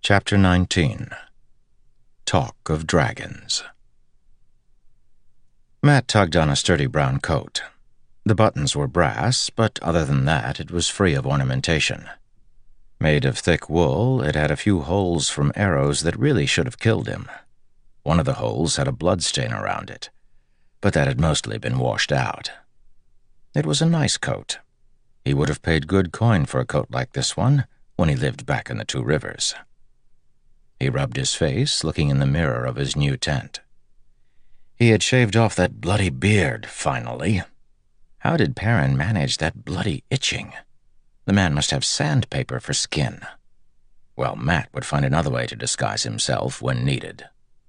Chapter 19. Talk of Dragons. Matt tugged on a sturdy brown coat. The buttons were brass, but other than that, it was free of ornamentation. Made of thick wool, it had a few holes from arrows that really should have killed him. One of the holes had a blood stain around it, but that had mostly been washed out. It was a nice coat. He would have paid good coin for a coat like this one when he lived back in the Two Rivers. He rubbed his face, looking in the mirror of his new tent. He had shaved off that bloody beard, finally. How did Perrin manage that bloody itching? The man must have sandpaper for skin. Well, Matt would find another way to disguise himself when needed.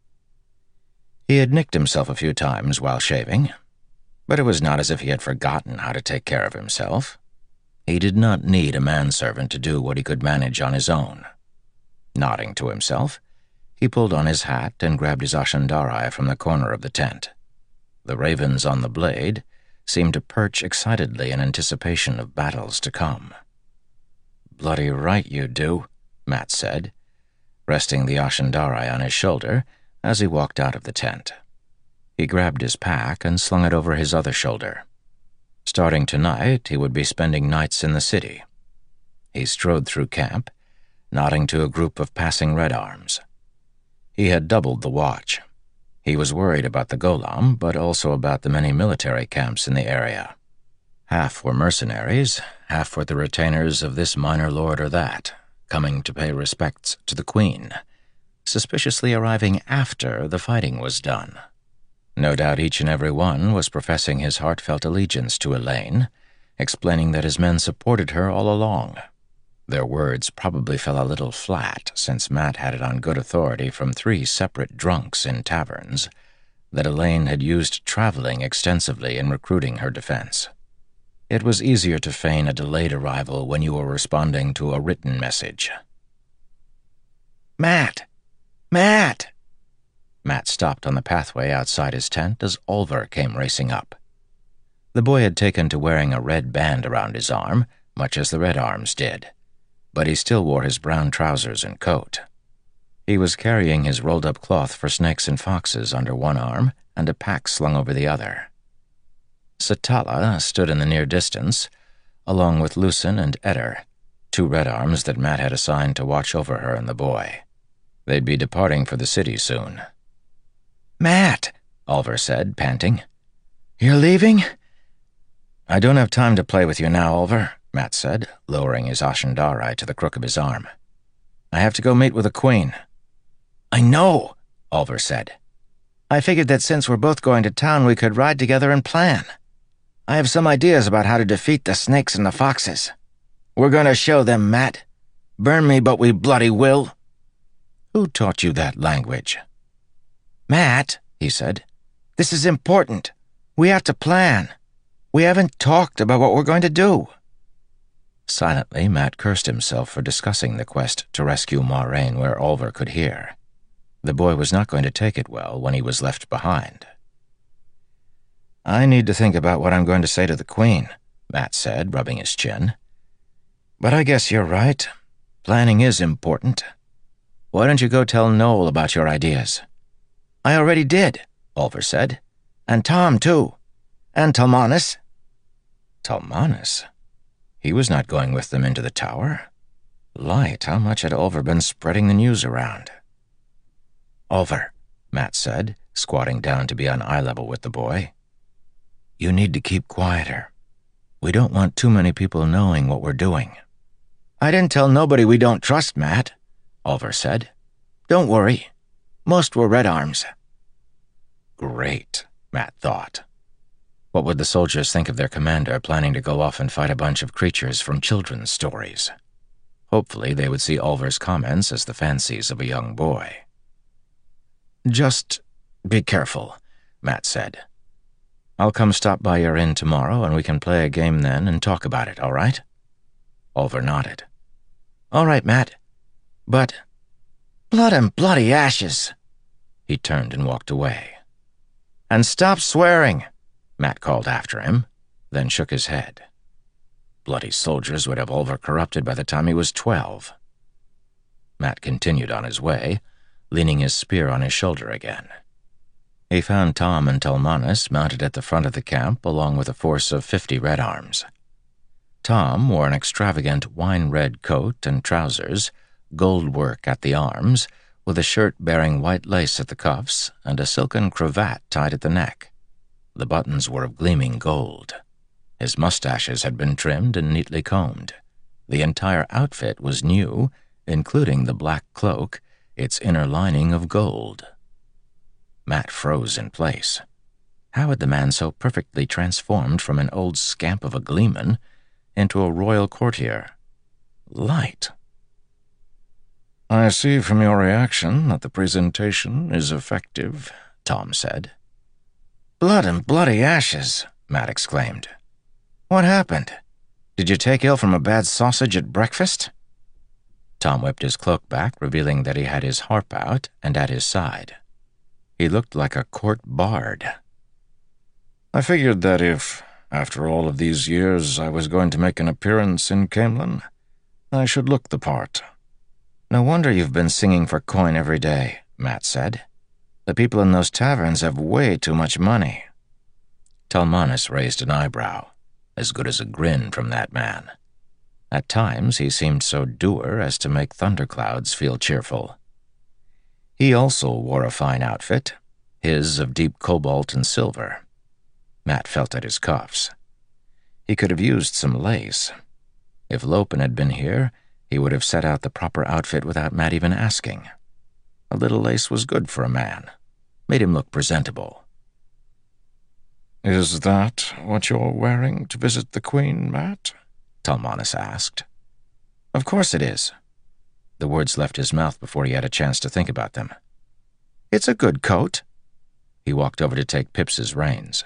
He had nicked himself a few times while shaving, but it was not as if he had forgotten how to take care of himself. He did not need a manservant to do what he could manage on his own. Nodding to himself, he pulled on his hat and grabbed his ashandarai from the corner of the tent. The ravens on the blade seemed to perch excitedly in anticipation of battles to come. "Bloody right you do," Matt said, resting the ashandarai on his shoulder as he walked out of the tent. He grabbed his pack and slung it over his other shoulder. Starting tonight, he would be spending nights in the city. He strode through camp, nodding to a group of passing Red Arms. He had doubled the watch. He was worried about the Golem, but also about the many military camps in the area. Half were mercenaries, half were the retainers of this minor lord or that, coming to pay respects to the Queen, suspiciously arriving after the fighting was done. No doubt each and every one was professing his heartfelt allegiance to Elaine, explaining that his men supported her all along. Their words probably fell a little flat, since Matt had it on good authority from 3 separate drunks in taverns that Elaine had used traveling extensively in recruiting her defense. It was easier to feign a delayed arrival when you were responding to a written message. "Matt! Matt!" Matt stopped on the pathway outside his tent as Olver came racing up. The boy had taken to wearing a red band around his arm, much as the Red Arms did, but he still wore his brown trousers and coat. He was carrying his rolled-up cloth for snakes and foxes under one arm and a pack slung over the other. Satala stood in the near distance, along with Lucen and Eder, 2 Red Arms that Matt had assigned to watch over her and the boy. They'd be departing for the city soon. "Matt," Olver said, panting. "You're leaving?" "I don't have time to play with you now, Olver," Matt said, lowering his ashandarai to the crook of his arm. "I have to go meet with the Queen." "I know," Olver said. "I figured that since we're both going to town, we could ride together and plan. I have some ideas about how to defeat the snakes and the foxes. We're going to show them, Matt. Burn me, but we bloody will." "Who taught you that language?" "Matt," he said, "this is important. We have to plan. We haven't talked about what we're going to do." Silently, Matt cursed himself for discussing the quest to rescue Moiraine where Olver could hear. The boy was not going to take it well when he was left behind. "I need to think about what I'm going to say to the Queen," Matt said, rubbing his chin. "But I guess you're right. Planning is important. Why don't you go tell Noel about your ideas?" "I already did," Olver said. "And Tom, too. And Talmanis." Talmanis? He was not going with them into the tower. Light, how much had Olver been spreading the news around? "Olver," Matt said, squatting down to be on eye level with the boy. "You need to keep quieter. We don't want too many people knowing what we're doing." "I didn't tell nobody we don't trust, Matt," Olver said. "Don't worry. Most were Red Arms." Great, Matt thought. What would the soldiers think of their commander planning to go off and fight a bunch of creatures from children's stories? Hopefully they would see Olver's comments as the fancies of a young boy. "Just be careful," Matt said. "I'll come stop by your inn tomorrow and we can play a game then and talk about it, all right?" Olver nodded. "All right, Matt. But blood and bloody ashes." He turned and walked away. "And stop swearing," Matt called after him, then shook his head. Bloody soldiers would have Olver corrupted by the time he was 12. Matt continued on his way, leaning his spear on his shoulder again. He found Tom and Talmanis mounted at the front of the camp along with a force of 50 Red Arms. Tom wore an extravagant wine-red coat and trousers, gold work at the arms, with a shirt bearing white lace at the cuffs and a silken cravat tied at the neck. The buttons were of gleaming gold. His mustaches had been trimmed and neatly combed. The entire outfit was new, including the black cloak, its inner lining of gold. Matt froze in place. How had the man so perfectly transformed from an old scamp of a gleeman into a royal courtier? Light. "I see from your reaction that the presentation is effective," Tom said. "Blood and bloody ashes," Matt exclaimed. "What happened? Did you take ill from a bad sausage at breakfast?" Tom whipped his cloak back, revealing that he had his harp out and at his side. He looked like a court bard. "I figured that if, after all of these years, I was going to make an appearance in Caemlyn, I should look the part." "No wonder you've been singing for coin every day," Matt said. "The people in those taverns have way too much money." Talmanis raised an eyebrow, as good as a grin from that man. At times he seemed so dour as to make thunderclouds feel cheerful. He also wore a fine outfit, his of deep cobalt and silver. Matt felt at his cuffs. He could have used some lace. If Lopen had been here, he would have set out the proper outfit without Matt even asking. A little lace was good for a man, made him look presentable. "Is that what you're wearing to visit the Queen, Matt?" Talmanis asked. "Of course it is." The words left his mouth before he had a chance to think about them. "It's a good coat." He walked over to take Pips's reins.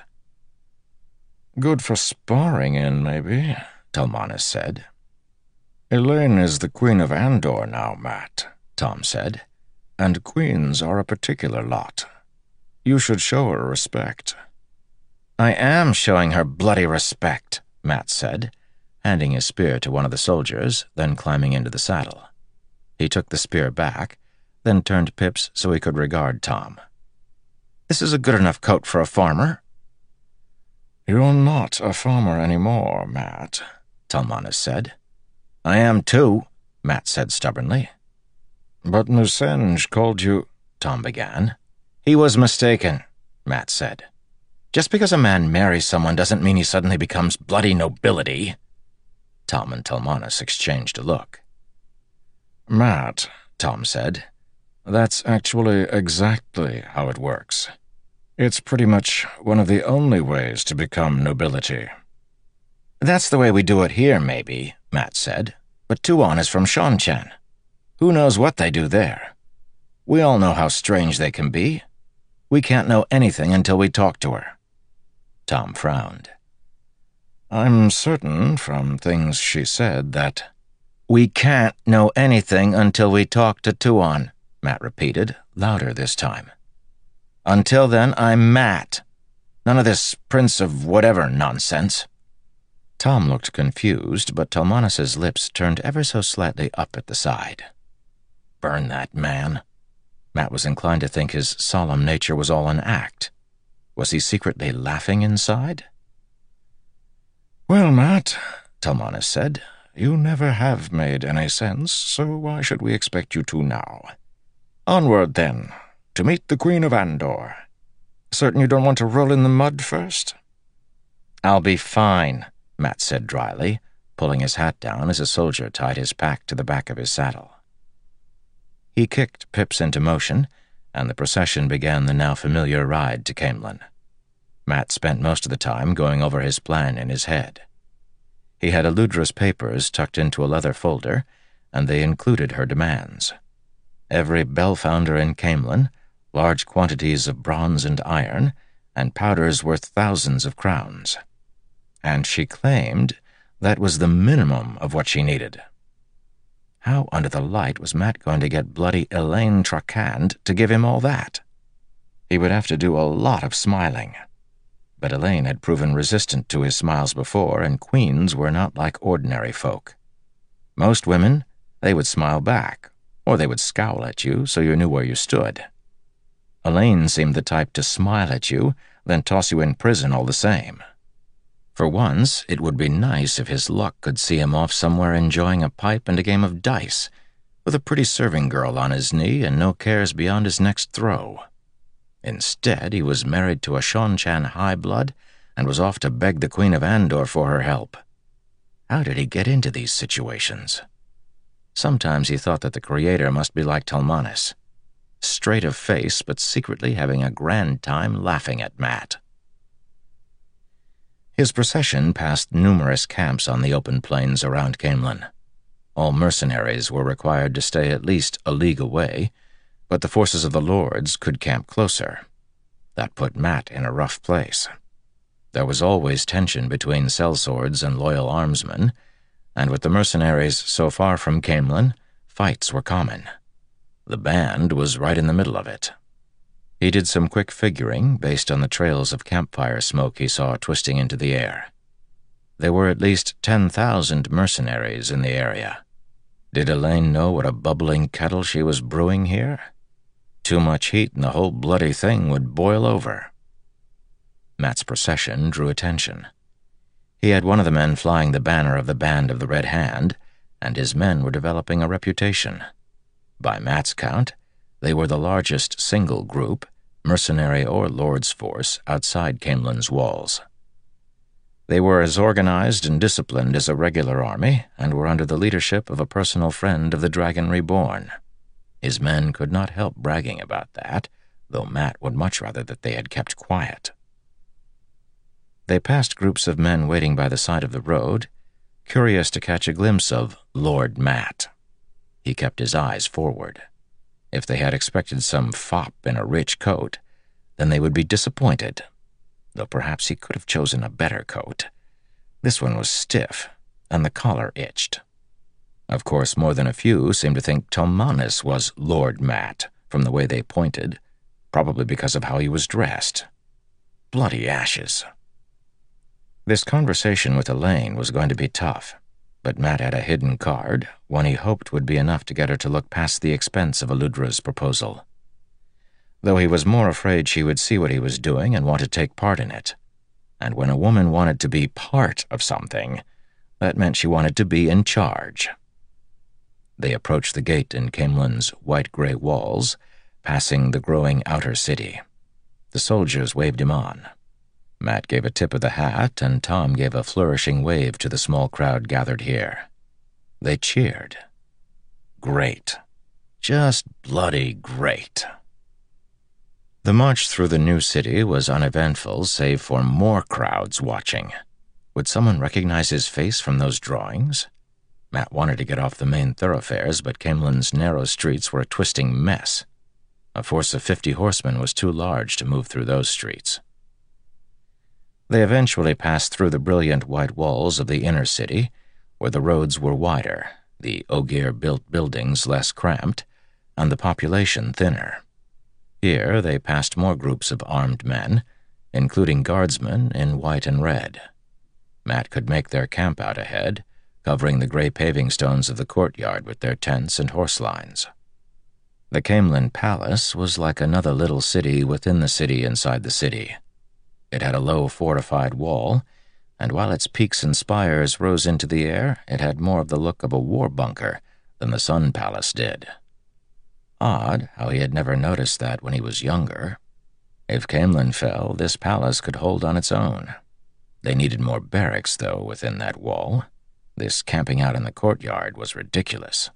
"Good for sparring in, maybe," Talmanis said. "Elaine is the Queen of Andor now, Matt," Tom said, "and queens are a particular lot. You should show her respect." "I am showing her bloody respect," Matt said, handing his spear to one of the soldiers, then climbing into the saddle. He took the spear back, then turned Pips so he could regard Tom. "This is a good enough coat for a farmer." "You're not a farmer anymore, Matt," Talmanis said. "I am too," Matt said stubbornly. "But Musenge called you—" Tom began. "He was mistaken," Matt said. "Just because a man marries someone doesn't mean he suddenly becomes bloody nobility." Tom and Talmanis exchanged a look. "Matt," Tom said, "that's actually exactly how it works. It's pretty much one of the only ways to become nobility." "That's the way we do it here, maybe," Matt said, "but Tuon is from Seanchan. Who knows what they do there? We all know how strange they can be. We can't know anything until we talk to her." Tom frowned. "I'm certain from things she said that—" "We can't know anything until we talk to Tuon," Matt repeated, louder this time. "Until then, I'm Matt. None of this Prince of whatever nonsense." Tom looked confused, but Talmanis's lips turned ever so slightly up at the side. Burn that man. Matt was inclined to think his solemn nature was all an act. Was he secretly laughing inside? "Well, Matt," Talmanis said, "you never have made any sense, so why should we expect you to now? Onward, then, to meet the Queen of Andor. Certain you don't want to roll in the mud first?" "I'll be fine," Matt said dryly, pulling his hat down as a soldier tied his pack to the back of his saddle. He kicked Pips into motion, and the procession began the now familiar ride to Caemlyn. Matt spent most of the time going over his plan in his head. He had Eludra's papers tucked into a leather folder, and they included her demands. Every bell-founder in Caemlyn, large quantities of bronze and iron, and powders worth thousands of crowns. And she claimed that was the minimum of what she needed. How under the light was Matt going to get bloody Elaine Trakand to give him all that? He would have to do a lot of smiling. But Elaine had proven resistant to his smiles before, and queens were not like ordinary folk. Most women, they would smile back, or they would scowl at you so you knew where you stood. Elaine seemed the type to smile at you, then toss you in prison all the same. For once, it would be nice if his luck could see him off somewhere enjoying a pipe and a game of dice, with a pretty serving girl on his knee and no cares beyond his next throw. Instead, he was married to a Seanchan high-blood and was off to beg the Queen of Andor for her help. How did he get into these situations? Sometimes he thought that the Creator must be like Talmanis, straight of face but secretly having a grand time laughing at Mat. His procession passed numerous camps on the open plains around Caemlyn. All mercenaries were required to stay at least a league away, but the forces of the lords could camp closer. That put Mat in a rough place. There was always tension between sellswords and loyal armsmen, and with the mercenaries so far from Caemlyn, fights were common. The band was right in the middle of it. He did some quick figuring based on the trails of campfire smoke he saw twisting into the air. There were at least 10,000 mercenaries in the area. Did Elaine know what a bubbling kettle she was brewing here? Too much heat and the whole bloody thing would boil over. Mat's procession drew attention. He had one of the men flying the banner of the Band of the Red Hand, and his men were developing a reputation. By Mat's count, they were the largest single group, mercenary or lord's force, outside Caemlyn's walls. They were as organized and disciplined as a regular army, and were under the leadership of a personal friend of the Dragon Reborn. His men could not help bragging about that, though Mat would much rather that they had kept quiet. They passed groups of men waiting by the side of the road, curious to catch a glimpse of Lord Mat. He kept his eyes forward. If they had expected some fop in a rich coat, then they would be disappointed, though perhaps he could have chosen a better coat. This one was stiff, and the collar itched. Of course, more than a few seemed to think Talmanis was Lord Mat, from the way they pointed, probably because of how he was dressed. Bloody ashes. This conversation with Elaine was going to be tough, but Mat had a hidden card, one he hoped would be enough to get her to look past the expense of Eludra's proposal. Though he was more afraid she would see what he was doing and want to take part in it. And when a woman wanted to be part of something, that meant she wanted to be in charge. They approached the gate in Caemlyn's white-gray walls, passing the growing outer city. The soldiers waved him on. Mat gave a tip of the hat, and Tom gave a flourishing wave to the small crowd gathered here. They cheered. Great. Just bloody great. The march through the new city was uneventful save for more crowds watching. Would someone recognize his face from those drawings? Mat wanted to get off the main thoroughfares, but Caemlyn's narrow streets were a twisting mess. A force of 50 horsemen was too large to move through those streets. They eventually passed through the brilliant white walls of the inner city, where the roads were wider, the Ogier-built buildings less cramped, and the population thinner. Here they passed more groups of armed men, including guardsmen in white and red. Mat could make their camp out ahead, covering the gray paving stones of the courtyard with their tents and horse lines. The Caemlyn Palace was like another little city within the city inside the city. It had a low fortified wall, and while its peaks and spires rose into the air, it had more of the look of a war bunker than the Sun Palace did. Odd how he had never noticed that when he was younger. If Caemlyn fell, this palace could hold on its own. They needed more barracks, though, within that wall. This camping out in the courtyard was ridiculous.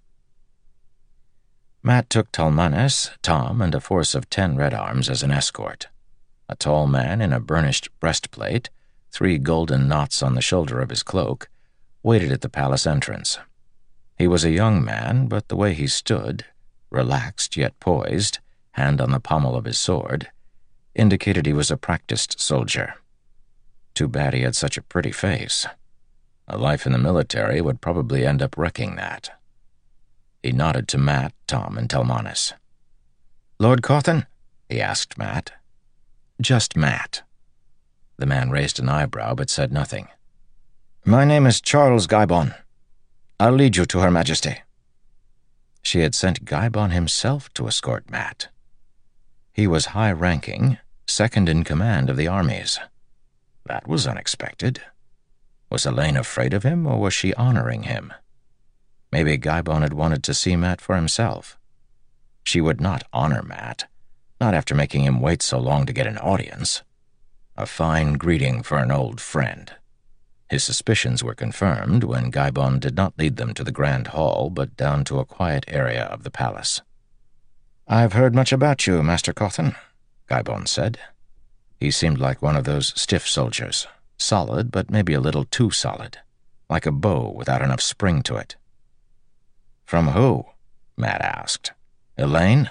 Mat took Talmanis, Tom, and a force of 10 Red Arms as an escort. A tall man in a burnished breastplate, 3 golden knots on the shoulder of his cloak, waited at the palace entrance. He was a young man, but the way he stood, relaxed yet poised, hand on the pommel of his sword, indicated he was a practiced soldier. Too bad he had such a pretty face. A life in the military would probably end up wrecking that. He nodded to Mat, Tom, and Talmanis. "Lord Cawthon?" he asked Mat. "Just Mat." The man raised an eyebrow but said nothing. "My name is Charles Guybon. I'll lead you to Her Majesty." She had sent Gaibon himself to escort Matt. He was high-ranking, second in command of the armies. That was unexpected. Was Elaine afraid of him, or was she honoring him? Maybe Gaibon had wanted to see Matt for himself. She would not honor Matt, not after making him wait so long to get an audience. A fine greeting for an old friend. His suspicions were confirmed when Gaibon did not lead them to the grand hall, but down to a quiet area of the palace. "I've heard much about you, Master Cawthon," Gaibon said. He seemed like one of those stiff soldiers, solid but maybe a little too solid, like a bow without enough spring to it. "From who?" Matt asked. "Elaine?"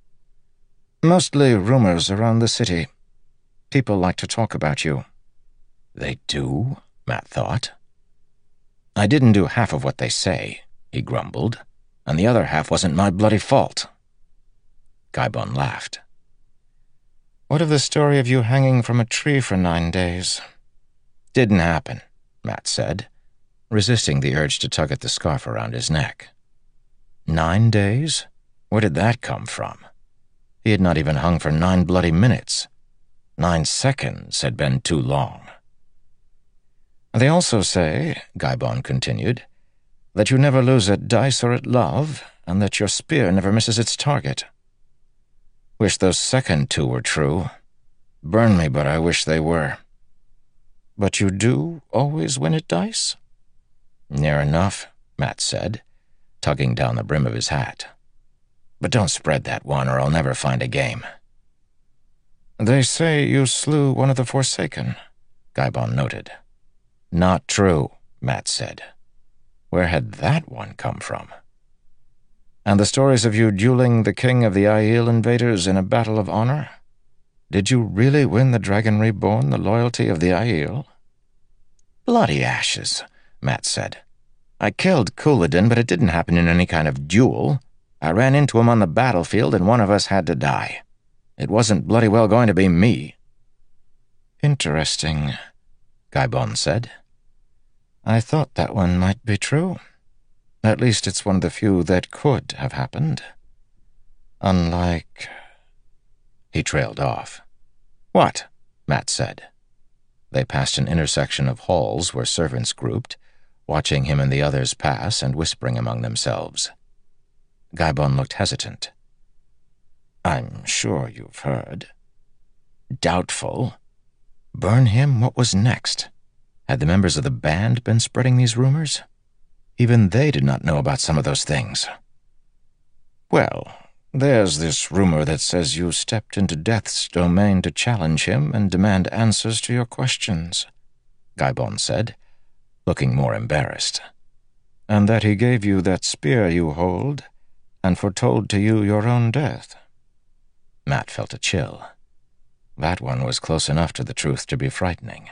"Mostly rumors around the city. People like to talk about you." "They do?" Matt thought. "I didn't do half of what they say," he grumbled, "and the other half wasn't my bloody fault." Gaibon laughed. "What of the story of you hanging from a tree for 9 days?" "Didn't happen," Matt said, resisting the urge to tug at the scarf around his neck. 9 days? Where did that come from? He had not even hung for 9 bloody minutes. 9 seconds had been too long. "They also say," Gaibon continued, "that you never lose at dice or at love, and that your spear never misses its target. Wish those second 2 were true. Burn me, but I wish they were." "But you do always win at dice?" "Near enough," Matt said, tugging down the brim of his hat. "But don't spread that one, or I'll never find a game." "They say you slew one of the Forsaken," Gaibon noted. "Not true," Matt said. Where had that one come from? "And the stories of you dueling the king of the Aiel invaders in a battle of honor? Did you really win the Dragon Reborn the loyalty of the Aiel?" "Bloody ashes," Matt said. "I killed Couladin, but it didn't happen in any kind of duel. I ran into him on the battlefield, and one of us had to die. It wasn't bloody well going to be me." "Interesting," Gaibon said. "I thought that one might be true. At least it's one of the few that could have happened. Unlike—" He trailed off. "What?" Matt said. They passed an intersection of halls where servants grouped, watching him and the others pass and whispering among themselves. Gaibon looked hesitant. "I'm sure you've heard." Doubtful. Burn him? What was next? Had the members of the band been spreading these rumors? Even they did not know about some of those things. "Well, there's this rumor that says you stepped into Death's domain to challenge him and demand answers to your questions," Gaibon said, looking more embarrassed. "And that he gave you that spear you hold and foretold to you your own death." Matt felt a chill. That one was close enough to the truth to be frightening.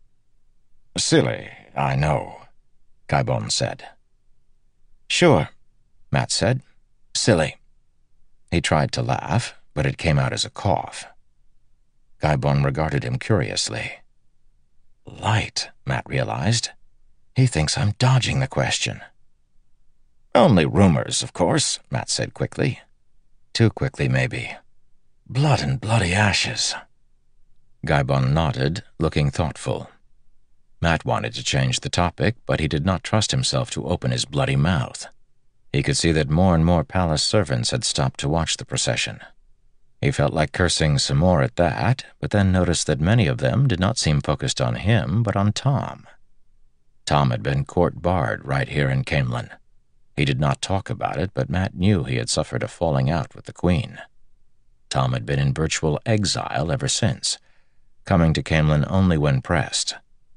"Silly, I know," Gaibon said. "Sure," Matt said. "Silly." He tried to laugh, but it came out as a cough. Gaibon regarded him curiously. Light, Matt realized. He thinks I'm dodging the question. "Only rumors, of course," Matt said quickly. Too quickly, maybe. "Blood and bloody ashes." Gaibon nodded, looking thoughtful. Matt wanted to change the topic, but he did not trust himself to open his bloody mouth. He could see that more and more palace servants had stopped to watch the procession. He felt like cursing some more at that, but then noticed that many of them did not seem focused on him, but on Tom. Tom had been court-barred right here in Caemlyn. He did not talk about it, but Matt knew he had suffered a falling out with the Queen. Tom had been in virtual exile ever since, coming to Caemlyn only when pressed.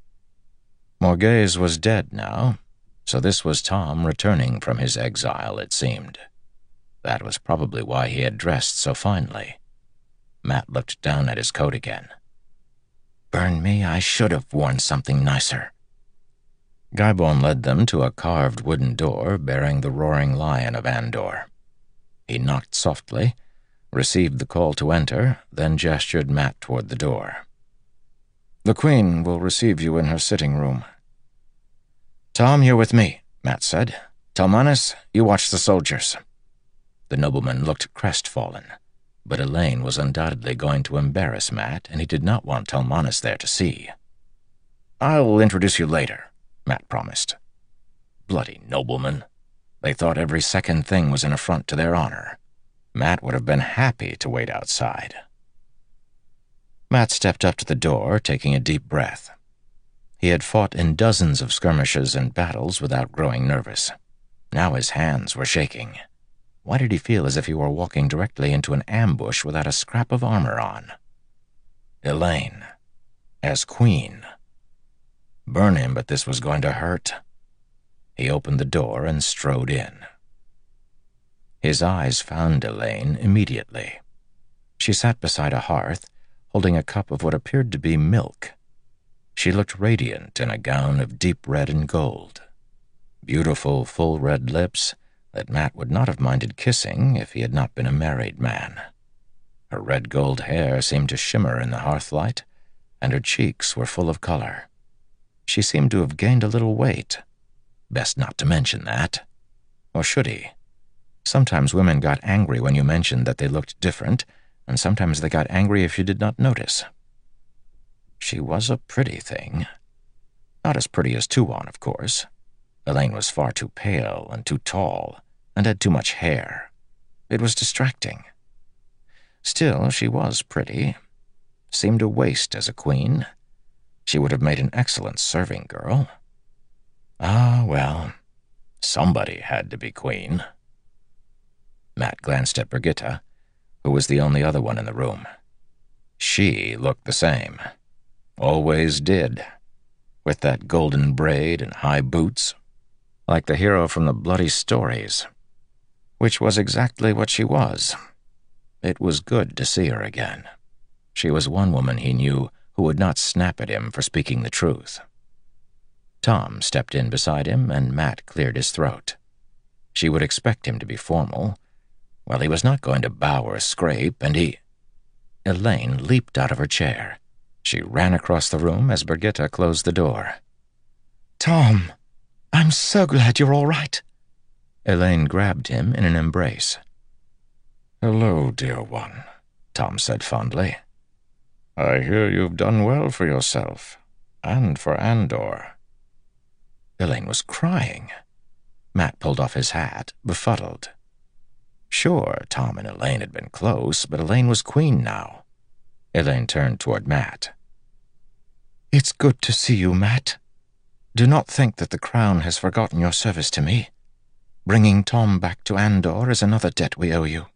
Morghese was dead now, so this was Tom returning from his exile, it seemed. That was probably why he had dressed so finely. Matt looked down at his coat again. Burn me, I should have worn something nicer. Gaibon led them to a carved wooden door bearing the roaring lion of Andor. He knocked softly, received the call to enter, then gestured Matt toward the door. "The Queen will receive you in her sitting room." "Tom, you're with me," Matt said. "Talmanis, you watch the soldiers. The nobleman looked crestfallen, but Elaine was undoubtedly going to embarrass Matt, and he did not want Talmanis there to see. "I'll introduce you later," Matt promised. Bloody nobleman. They thought every second thing was an affront to their honor. Matt would have been happy to wait outside. Matt stepped up to the door, taking a deep breath. He had fought in dozens of skirmishes and battles without growing nervous. Now his hands were shaking. Why did he feel as if he were walking directly into an ambush without a scrap of armor on? Elaine, as queen. Burn him, but this was going to hurt. He opened the door and strode in. His eyes found Elaine immediately. She sat beside a hearth, holding a cup of what appeared to be milk. She looked radiant in a gown of deep red and gold. Beautiful, full red lips that Matt would not have minded kissing if he had not been a married man. Her red gold hair seemed to shimmer in the hearthlight, and her cheeks were full of color. She seemed to have gained a little weight. Best not to mention that. Or should he? Sometimes women got angry when you mentioned that they looked different, and sometimes they got angry if you did not notice. She was a pretty thing. Not as pretty as Tuon, of course. Elaine was far too pale and too tall, and had too much hair. It was distracting. Still, she was pretty. Seemed a waste as a queen. She would have made an excellent serving girl. Ah, well, somebody had to be queen. Matt glanced at Birgitta, who was the only other one in the room. She looked the same. Always did. With that golden braid and high boots. Like the hero from the bloody stories. Which was exactly what she was. It was good to see her again. She was one woman he knew who would not snap at him for speaking the truth. Tom stepped in beside him, and Matt cleared his throat. She would expect him to be formal. Well, he was not going to bow or scrape, and he... Elaine leaped out of her chair. She ran across the room as Birgitta closed the door. "Tom, I'm so glad you're all right." Elaine grabbed him in an embrace. "Hello, dear one," Tom said fondly. "I hear you've done well for yourself, and for Andor." Elaine was crying. Matt pulled off his hat, befuddled. Sure, Tom and Elaine had been close, but Elaine was queen now. Elaine turned toward Matt. "It's good to see you, Matt. Do not think that the Crown has forgotten your service to me. Bringing Tom back to Andor is another debt we owe you."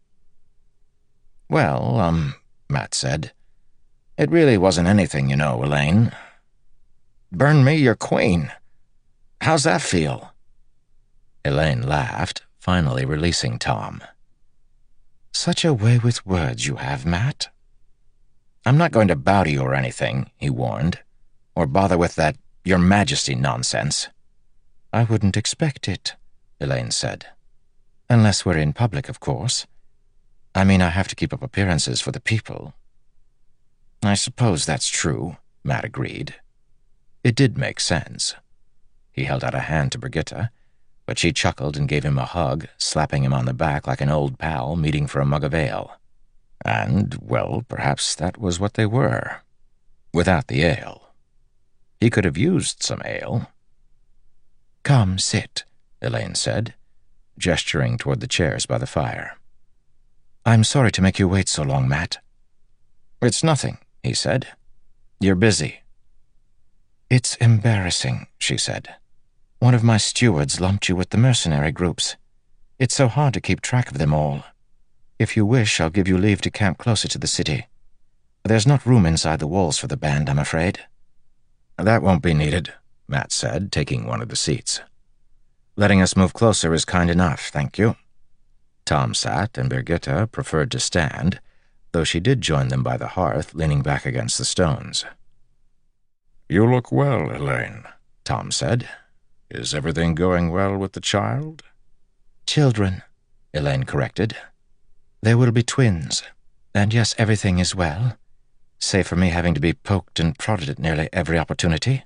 "Well, Matt said. It really wasn't anything, you know, Elaine. Burn me, you're queen. How's that feel?" Elaine laughed, finally releasing Tom. "Such a way with words you have, Matt." "I'm not going to bow to you or anything," he warned, "or bother with that Your Majesty nonsense." "I wouldn't expect it," Elaine said. "Unless we're in public, of course. I mean, I have to keep up appearances for the people." "I suppose that's true," Matt agreed. It did make sense. He held out a hand to Birgitta, but she chuckled and gave him a hug, slapping him on the back like an old pal meeting for a mug of ale. And, well, perhaps that was what they were. Without the ale. He could have used some ale. "Come, sit," Elaine said, gesturing toward the chairs by the fire. "I'm sorry to make you wait so long, Matt." "It's nothing," he said. "You're busy." "It's embarrassing," she said. "One of my stewards lumped you with the mercenary groups. It's so hard to keep track of them all. If you wish, I'll give you leave to camp closer to the city. There's not room inside the walls for the band, I'm afraid." "That won't be needed," Matt said, taking one of the seats. "Letting us move closer is kind enough, thank you." Tom sat, and Birgitta preferred to stand, though she did join them by the hearth, leaning back against the stones. "You look well, Elaine," Tom said. "Is everything going well with the child?" "Children," Elaine corrected. "There will be twins, and yes, everything is well, save for me having to be poked and prodded at nearly every opportunity."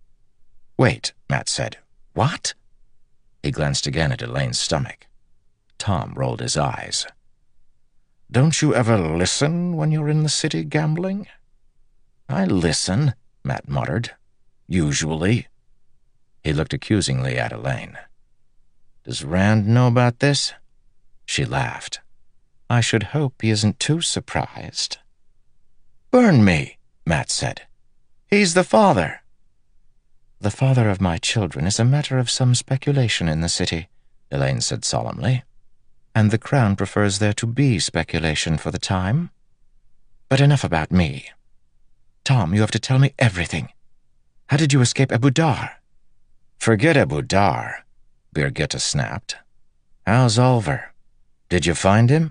"Wait," Matt said. "What?" He glanced again at Elaine's stomach. Tom rolled his eyes. Don't you ever listen when you're in the city gambling? I listen, Matt muttered. Usually. He looked accusingly at Elaine. Does Rand know about this? She laughed. I should hope he isn't too surprised. Burn me, Matt said. He's the father. The father of my children is a matter of some speculation in the city, Elaine said solemnly, and the Crown prefers there to be speculation for the time. But enough about me. Tom, you have to tell me everything. How did you escape Abu Dar? Forget Abu Dar, Birgitta snapped. How's Oliver? Did you find him?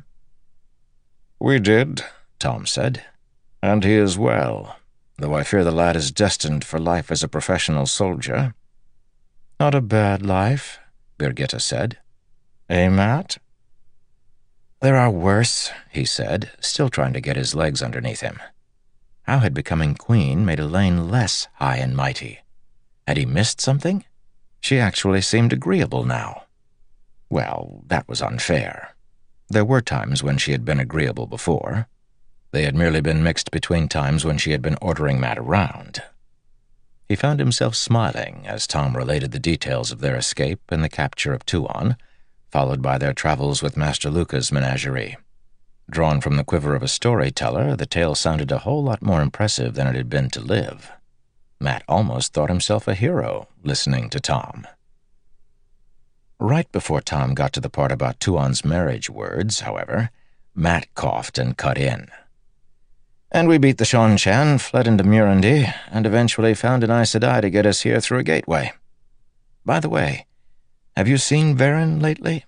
We did, Tom said, and he is well, though I fear the lad is destined for life as a professional soldier. Not a bad life, Birgitta said. Eh, Matt? There are worse, he said, still trying to get his legs underneath him. How had becoming queen made Elaine less high and mighty? Had he missed something? She actually seemed agreeable now. Well, that was unfair. There were times when she had been agreeable before. They had merely been mixed between times when she had been ordering Matt around. He found himself smiling as Tom related the details of their escape and the capture of Tuon, followed by their travels with Master Luca's menagerie. Drawn from the quiver of a storyteller, the tale sounded a whole lot more impressive than it had been to live. Matt almost thought himself a hero, listening to Tom. Right before Tom got to the part about Tuon's marriage words, however, Matt coughed and cut in. And we beat the Seanchan, fled into Murundi, and eventually found an Aes Sedai to get us here through a gateway. By the way, have you seen Varen lately?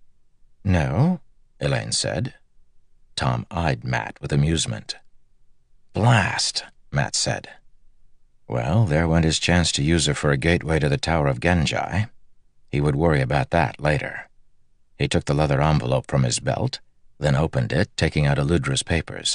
No, Elaine said. Tom eyed Matt with amusement. Blast, Matt said. Well, there went his chance to use her for a gateway to the Tower of Genjai. He would worry about that later. He took the leather envelope from his belt, then opened it, taking out Eludra's papers.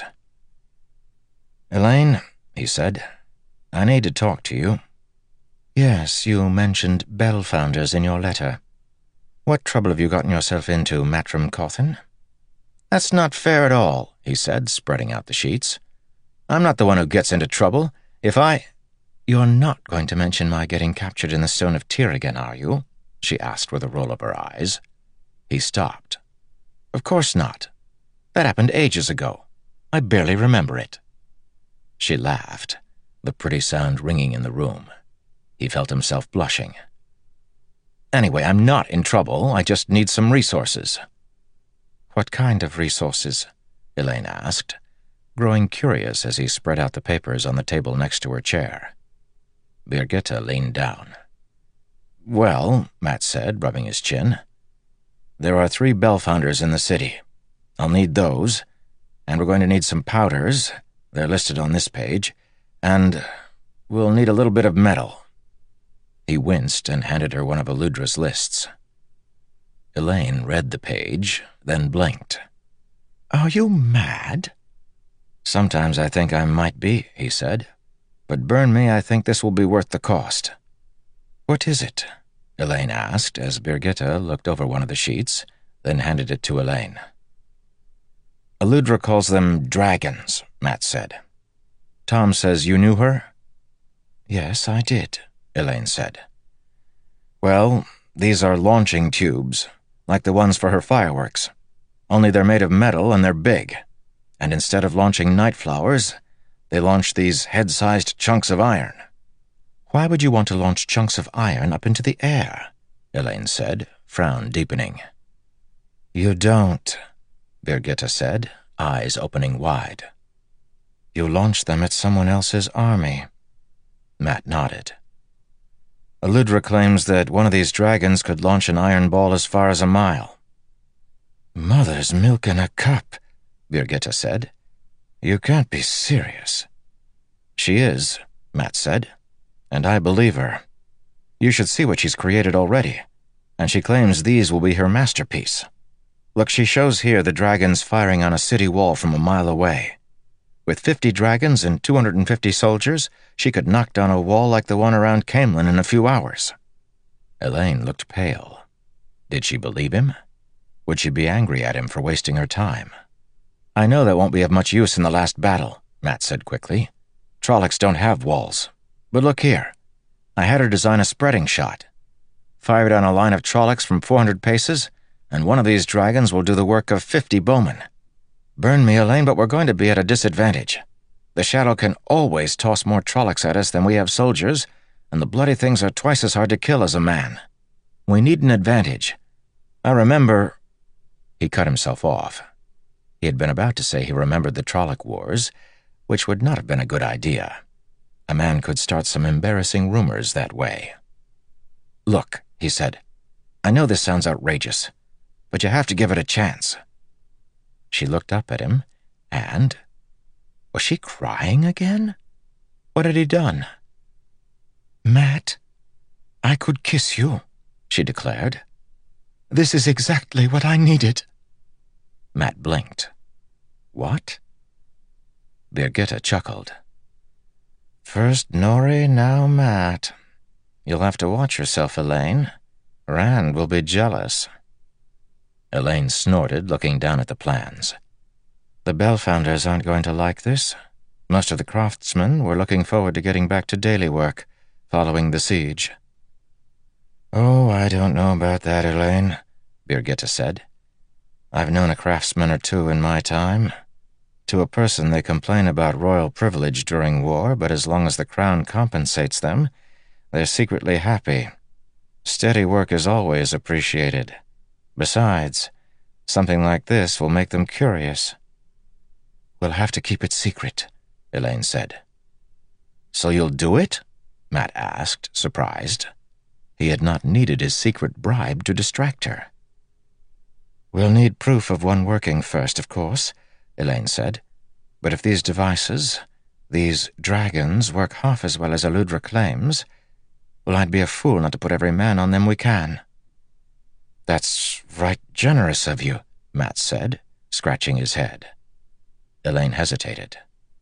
Elaine, he said, I need to talk to you. Yes, you mentioned Bell Founders in your letter. What trouble have you gotten yourself into, Matrim Cawthon? That's not fair at all, he said, spreading out the sheets. I'm not the one who gets into trouble. You're not going to mention my getting captured in the Stone of Tyr again, are you? She asked with a roll of her eyes. He stopped. Of course not. That happened ages ago. I barely remember it. She laughed, the pretty sound ringing in the room. He felt himself blushing. Anyway, I'm not in trouble. I just need some resources. What kind of resources? Elaine asked, growing curious as he spread out the papers on the table next to her chair. Birgitta leaned down. Well, Matt said, rubbing his chin, there are 3 Bell Founders in the city. I'll need those, and we're going to need some powders. They're listed on this page, and we'll need a little bit of metal. He winced and handed her one of Eludra's lists. Elaine read the page, then blinked. Are you mad? Sometimes I think I might be, he said. But burn me, I think this will be worth the cost. What is it? Elaine asked as Birgitta looked over one of the sheets, then handed it to Elaine. Eludra calls them dragons, Matt said. Tom says you knew her? Yes, I did, Elaine said. Well, these are launching tubes, like the ones for her fireworks. Only they're made of metal and they're big. And instead of launching night flowers, they launch these head-sized chunks of iron. Why would you want to launch chunks of iron up into the air? Elaine said, frown deepening. You don't, Birgitta said, eyes opening wide. You launch them at someone else's army. Matt nodded. Eludra claims that one of these dragons could launch an iron ball as far as a mile. Mother's milk in a cup, Birgitta said. You can't be serious. She is, Matt said, and I believe her. You should see what she's created already, and she claims these will be her masterpiece. Look, she shows here the dragons firing on a city wall from a mile away. With 50 dragons and 250 soldiers, she could knock down a wall like the one around Caemlyn in a few hours. Elaine looked pale. Did she believe him? Would she be angry at him for wasting her time? I know that won't be of much use in the last battle, Matt said quickly. Trollocs don't have walls. But look here. I had her design a spreading shot. Fire it on a line of Trollocs from 400 paces, and one of these dragons will do the work of 50 bowmen. Burn me, Elaine, but we're going to be at a disadvantage. The Shadow can always toss more Trollocs at us than we have soldiers, and the bloody things are twice as hard to kill as a man. We need an advantage. I remember—" He cut himself off. He had been about to say he remembered the Trolloc Wars, which would not have been a good idea. A man could start some embarrassing rumors that way. "Look," he said, "I know this sounds outrageous, but you have to give it a chance." She looked up at him, and— was she crying again? What had he done? "Matt, I could kiss you," she declared. "This is exactly what I needed." Matt blinked. What? Birgitte chuckled. "First Nori, now Matt. You'll have to watch yourself, Elaine. Rand will be jealous." Elaine snorted, looking down at the plans. "The Bellfounders aren't going to like this. Most of the craftsmen were looking forward to getting back to daily work, following the siege." "Oh, I don't know about that, Elaine," Birgitte said. "I've known a craftsman or two in my time. To a person, they complain about royal privilege during war, but as long as the crown compensates them, they're secretly happy. Steady work is always appreciated. Besides, something like this will make them curious." "We'll have to keep it secret," Elaine said. "So you'll do it?" Matt asked, surprised. He had not needed his secret bribe to distract her. "We'll need proof of one working first, of course," Elaine said. "But if these devices, these dragons, work half as well as Aludra claims, well, I'd be a fool not to put every man on them we can." "That's right generous of you," Matt said, scratching his head. Elaine hesitated.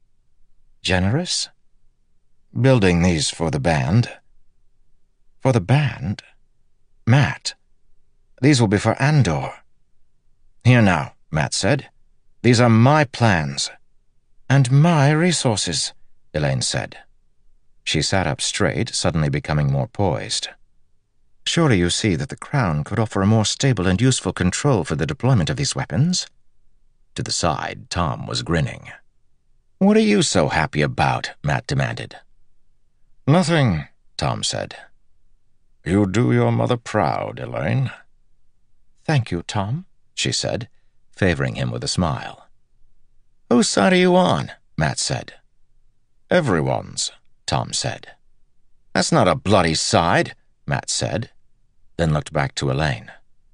"Generous?" "Building these for the band." "For the band? Matt, these will be for Andor." "Here now," Matt said. "These are my plans." "And my resources," Elaine said. She sat up straight, suddenly becoming more poised. "Surely you see that the Crown could offer a more stable and useful control for the deployment of these weapons?" To the side, Tom was grinning. "What are you so happy about?" Matt demanded. "Nothing," Tom said. "You do your mother proud, Elaine." "Thank you, Tom," she said, favoring him with a smile. "Whose side are you on?" Matt said. "Everyone's," Tom said. "That's not a bloody side," Matt said, then looked back to Elaine.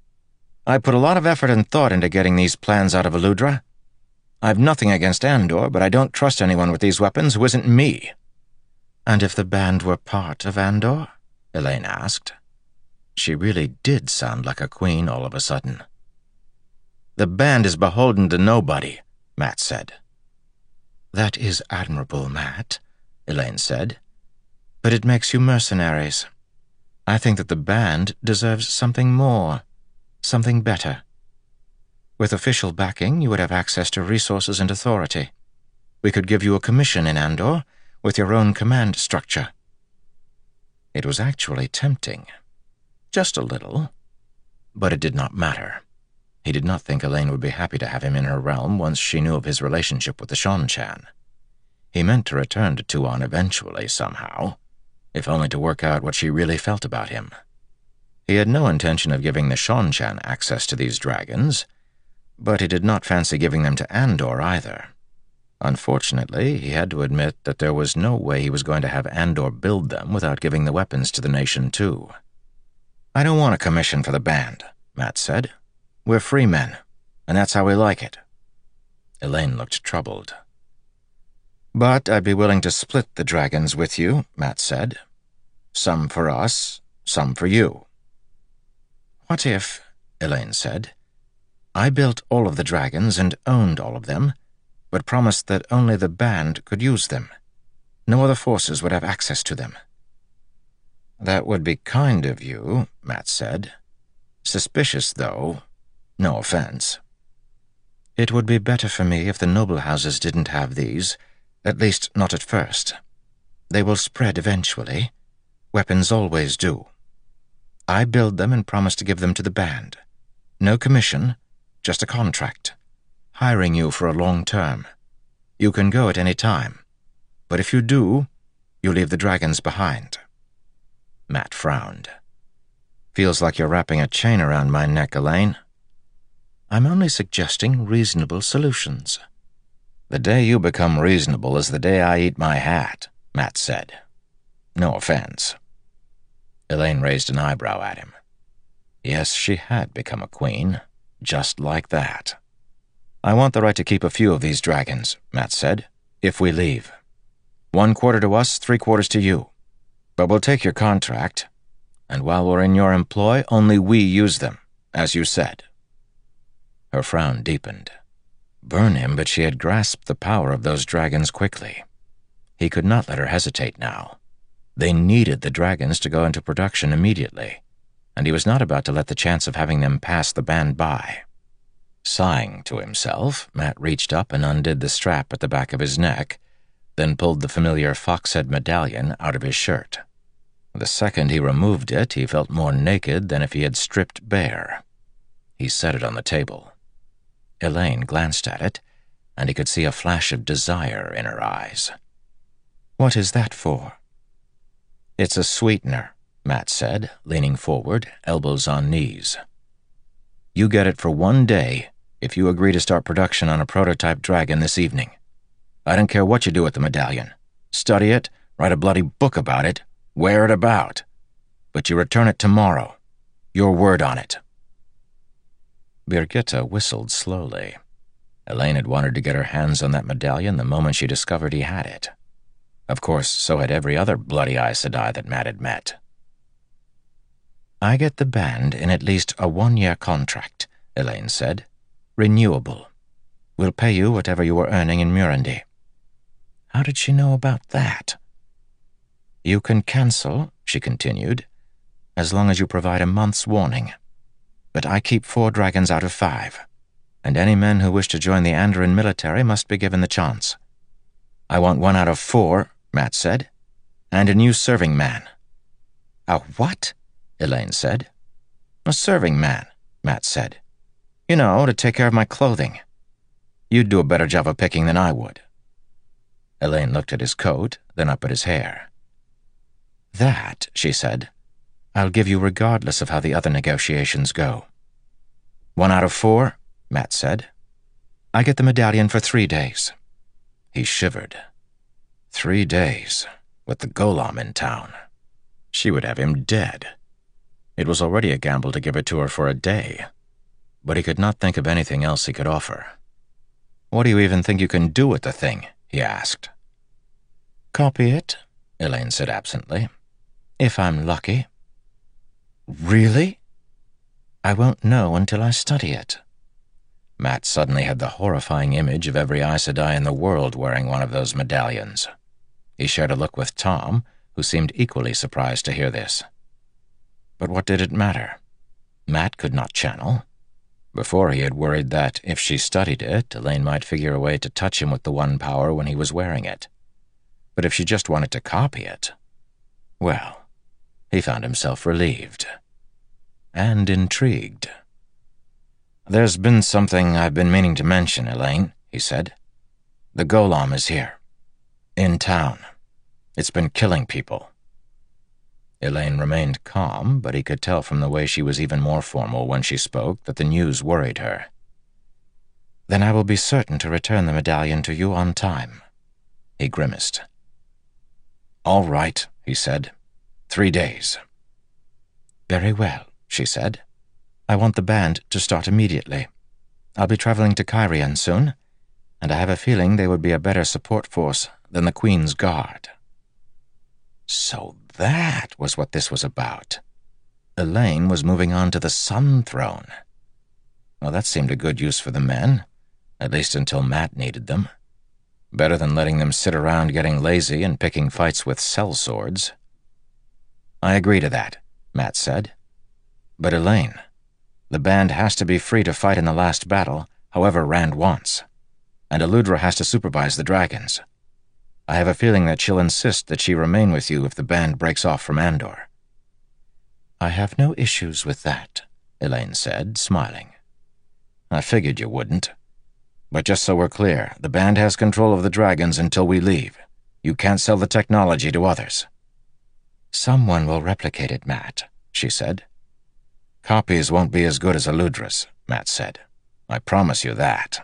"I put a lot of effort and thought into getting these plans out of Aludra. I've nothing against Andor, but I don't trust anyone with these weapons who isn't me." "And if the band were part of Andor?" Elaine asked. She really did sound like a queen all of a sudden. "The band is beholden to nobody," Matt said. "That is admirable, Matt," Elaine said. "But it makes you mercenaries. I think that the band deserves something more, something better. With official backing, you would have access to resources and authority. We could give you a commission in Andor, with your own command structure." It was actually tempting. Just a little. But it did not matter. He did not think Elaine would be happy to have him in her realm once she knew of his relationship with the Seanchan. He meant to return to Tuon eventually, somehow, if only to work out what she really felt about him. He had no intention of giving the Seanchan access to these dragons, but he did not fancy giving them to Andor either. Unfortunately, he had to admit that there was no way he was going to have Andor build them without giving the weapons to the nation too. "I don't want a commission for the band," Matt said. "We're free men, and that's how we like it." Elaine looked troubled. "But I'd be willing to split the dragons with you," Matt said. "Some for us, some for you." "What if," Elaine said, "I built all of the dragons and owned all of them, but promised that only the band could use them. No other forces would have access to them." "That would be kind of you," Matt said. "Suspicious, though. No offense. It would be better for me if the noble houses didn't have these, at least not at first. They will spread eventually. Weapons always do. I build them and promise to give them to the band. No commission, just a contract, hiring you for a long term. You can go at any time, but if you do, you leave the dragons behind. Matt frowned. Feels like you're wrapping a chain around my neck, Elaine. I'm only suggesting reasonable solutions. The day you become reasonable is the day I eat my hat, Matt said. No offense. Elaine raised an eyebrow at him. Yes, she had become a queen, just like that. I want the right to keep a few of these dragons, Matt said, if we leave. 1/4 to us, 3/4 to you. But we'll take your contract, and while we're in your employ, only we use them, as you said. Her frown deepened. Burn him, but she had grasped the power of those dragons quickly. He could not let her hesitate now. They needed the dragons to go into production immediately, and he was not about to let the chance of having them pass the band by. Sighing to himself, Matt reached up and undid the strap at the back of his neck, then pulled the familiar fox-head medallion out of his shirt. The second he removed it, he felt more naked than if he had stripped bare. He set it on the table. Elaine glanced at it, and he could see a flash of desire in her eyes. What is that for? It's a sweetener, Matt said, leaning forward, elbows on knees. You get it for 1 day if you agree to start production on a prototype dragon this evening. I don't care what you do with the medallion. Study it, write a bloody book about it, wear it about. But you return it tomorrow. Your word on it. Birgitta whistled slowly. Elaine had wanted to get her hands on that medallion the moment she discovered he had it. Of course, so had every other bloody Aes Sedai that Matt had met. I get the band in at least a 1-year contract, Elaine said. Renewable. We'll pay you whatever you were earning in Murandy. How did she know about that? You can cancel, she continued, as long as you provide a month's warning. But I keep 4 dragons out of 5, and any men who wish to join the Andoran military must be given the chance. I want 1 out of 4, Matt said, and a new serving man. A what? Elaine said. A serving man, Matt said. You know, to take care of my clothing. You'd do a better job of picking than I would. Elaine looked at his coat, then up at his hair. That, she said, I'll give you regardless of how the other negotiations go. 1 out of 4, Matt said. I get the medallion for 3 days. He shivered. 3 days, with the Golem in town. She would have him dead. It was already a gamble to give it to her for a day, but he could not think of anything else he could offer. What do you even think you can do with the thing? He asked. Copy it, Elaine said absently. If I'm lucky. Really? I won't know until I study it. Matt suddenly had the horrifying image of every Aes Sedai in the world wearing one of those medallions. He shared a look with Tom, who seemed equally surprised to hear this. But what did it matter? Matt could not channel. Before he had worried that, if she studied it, Elaine might figure a way to touch him with the one power when he was wearing it. But if she just wanted to copy it, well, he found himself relieved. And intrigued. There's been something I've been meaning to mention, Elaine, he said. The Golem is here. In town. It's been killing people. Elaine remained calm, but he could tell from the way she was even more formal when she spoke that the news worried her. Then I will be certain to return the medallion to you on time. He grimaced. All right, he said. 3 days. Very well, she said. I want the band to start immediately. I'll be traveling to Cairhien soon, and I have a feeling they would be a better support force than the Queen's Guard. So that was what this was about. Elaine was moving on to the Sun Throne. Well, that seemed a good use for the men, at least until Matt needed them. Better than letting them sit around getting lazy and picking fights with sellswords. I agree to that, Matt said. But Elaine, The band has to be free to fight in the last battle, however Rand wants. And Eludra has to supervise the dragons. I have a feeling that she'll insist that she remain with you if the band breaks off from Andor." "I have no issues with that," Elaine said, smiling. "I figured you wouldn't. But just so we're clear, the band has control of the dragons until we leave. You can't sell the technology to others." "Someone will replicate it, Matt," she said. "Copies won't be as good as Eludra's," Matt said. "I promise you that."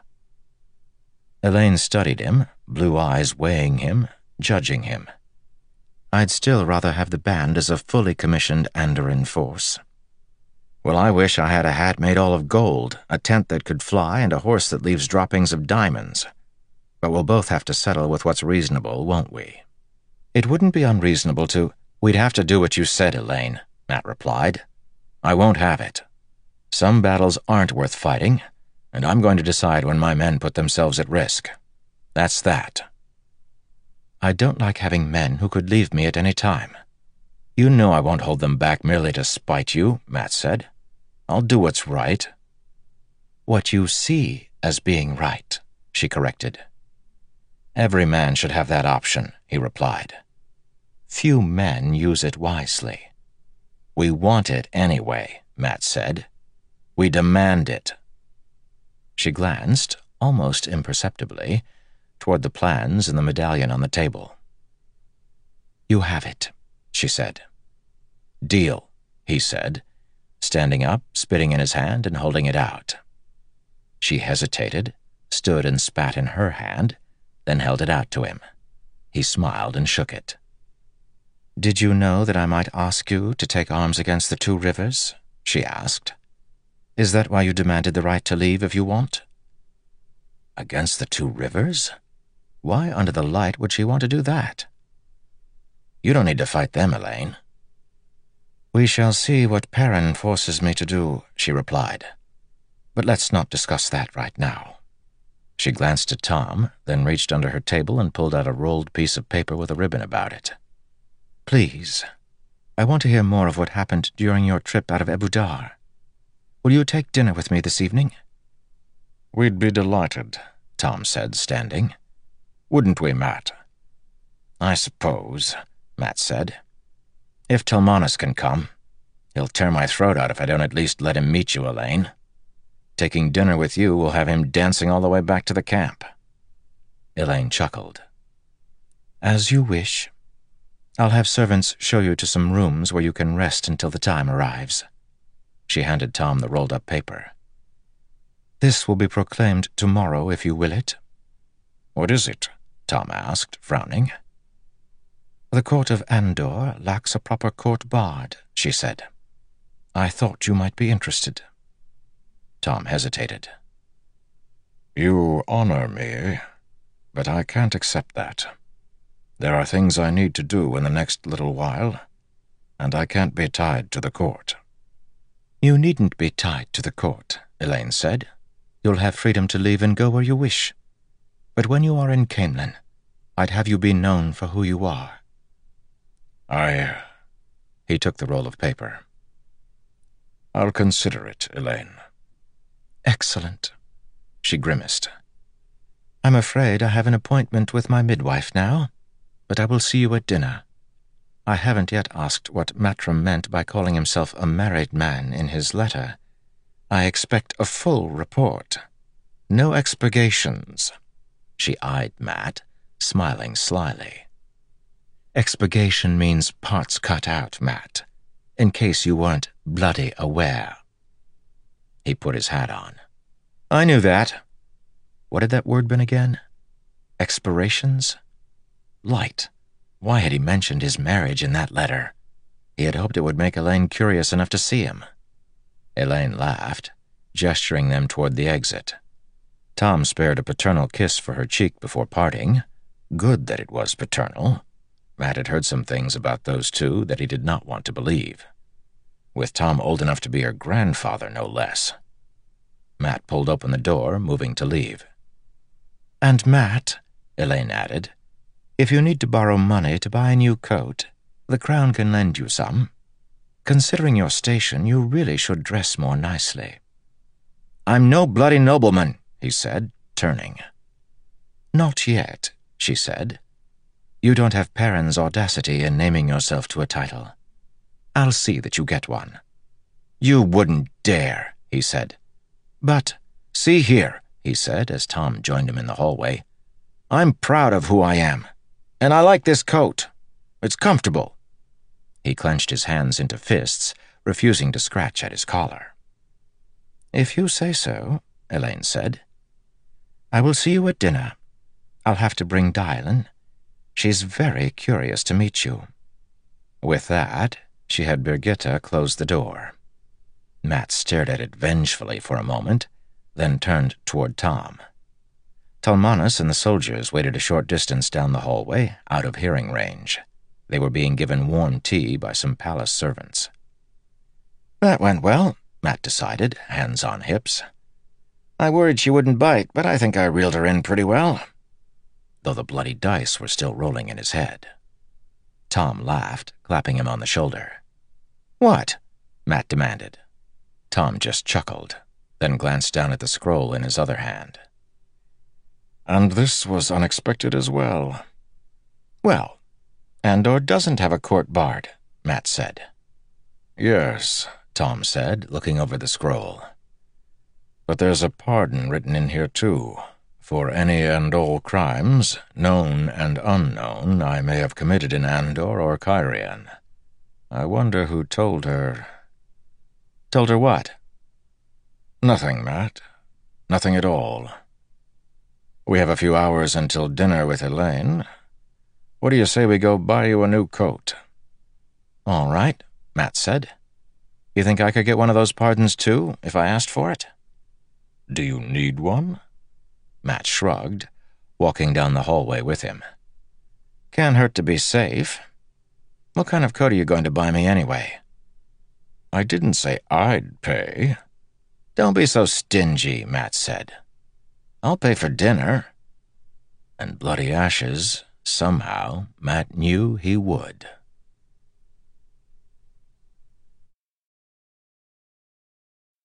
Elaine studied him, blue eyes weighing him, judging him. "I'd still rather have the band as a fully commissioned Andoran force." "Well, I wish I had a hat made all of gold, a tent that could fly, and a horse that leaves droppings of diamonds. But we'll both have to settle with what's reasonable, won't we?" "It wouldn't be unreasonable to—" "We'd have to do what you said, Elaine," Matt replied. "I won't have it. Some battles aren't worth fighting, and I'm going to decide when my men put themselves at risk. That's that." "I don't like having men who could leave me at any time." "You know I won't hold them back merely to spite you," Matt said. "I'll do what's right." "What you see as being right," she corrected. "Every man should have that option," he replied. "Few men use it wisely." "We want it anyway," Matt said. "We demand it." She glanced, almost imperceptibly, toward the plans and the medallion on the table. "You have it," she said. "Deal," he said, standing up, spitting in his hand, and holding it out. She hesitated, stood and spat in her hand, then held it out to him. He smiled and shook it. "Did you know that I might ask you to take arms against the Two Rivers?" she asked. "Is that why you demanded the right to leave if you want?" "Against the Two Rivers? Why under the light would she want to do that?" "You don't need to fight them, Elaine." "We shall see what Perrin forces me to do," she replied. "But let's not discuss that right now." She glanced at Tom, then reached under her table and pulled out a rolled piece of paper with a ribbon about it. "Please, I want to hear more of what happened during your trip out of Abu Dar. Will you take dinner with me this evening?" "We'd be delighted," Tom said, standing. "Wouldn't we, Matt?" "I suppose," Matt said. "If Telmanus can come. He'll tear my throat out if I don't at least let him meet you, Elaine. Taking dinner with you will have him dancing all the way back to the camp." Elaine chuckled. "As you wish. I'll have servants show you to some rooms where you can rest until the time arrives." She handed Tom the rolled-up paper. "This will be proclaimed tomorrow, if you will it." "What is it?" Tom asked, frowning. "The court of Andor lacks a proper court bard," she said. "I thought you might be interested." Tom hesitated. "You honor me, but I can't accept that. There are things I need to do in the next little while, and I can't be tied to the court." "You needn't be tied to the court," Elaine said. "You'll have freedom to leave and go where you wish. But when you are in Caemlyn, I'd have you be known for who you are." He took the roll of paper. "I'll consider it, Elaine." "Excellent." She grimaced. "I'm afraid I have an appointment with my midwife now, but I will see you at dinner. I haven't yet asked what Mattram meant by calling himself a married man in his letter. I expect a full report. No expurgations." She eyed Matt, smiling slyly. "Expurgation means parts cut out, Matt, in case you weren't bloody aware." He put his hat on. "I knew that. What had that word been again? Expirations? Light. Why had he mentioned his marriage in that letter? He had hoped it would make Elaine curious enough to see him." Elaine laughed, gesturing them toward the exit. Tom spared a paternal kiss for her cheek before parting. Good that it was paternal. Matt had heard some things about those two that he did not want to believe. With Tom old enough to be her grandfather, no less. Matt pulled open the door, moving to leave. "And Matt," Elaine added, "if you need to borrow money to buy a new coat, the Crown can lend you some. Considering your station, you really should dress more nicely." "I'm no bloody nobleman," he said, turning. "Not yet," she said. "You don't have Perrin's audacity in naming yourself to a title. I'll see that you get one." "You wouldn't dare," he said. "But—" "See here," he said as Tom joined him in the hallway. "I'm proud of who I am, and I like this coat. It's comfortable." He clenched his hands into fists, refusing to scratch at his collar. "If you say so," Elaine said. "I will see you at dinner. I'll have to bring Dylan. She's very curious to meet you." With that, she had Birgitta close the door. Matt stared at it vengefully for a moment, then turned toward Tom. Talmanas and the soldiers waited a short distance down the hallway, out of hearing range. They were being given warm tea by some palace servants. "That went well," Matt decided, hands on hips. "I worried she wouldn't bite, but I think I reeled her in pretty well," though the bloody dice were still rolling in his head. Tom laughed, clapping him on the shoulder. "What?" Matt demanded. Tom just chuckled, then glanced down at the scroll in his other hand. "And this was unexpected as well." "Well, Andor doesn't have a court bard," Matt said. "Yes," Tom said, looking over the scroll. "But there's a pardon written in here, too, for any and all crimes, known and unknown, I may have committed in Andor or Cairhien. I wonder who told her—" "Told her what?" "Nothing, Matt. Nothing at all. We have a few hours until dinner with Elaine. What do you say we go buy you a new coat?" "All right," Matt said. "You think I could get one of those pardons, too, if I asked for it?" "Do you need one?" Matt shrugged, walking down the hallway with him. "Can't hurt to be safe. What kind of coat are you going to buy me anyway?" "I didn't say I'd pay." "Don't be so stingy," Matt said. "I'll pay for dinner." And bloody ashes, somehow, Matt knew he would.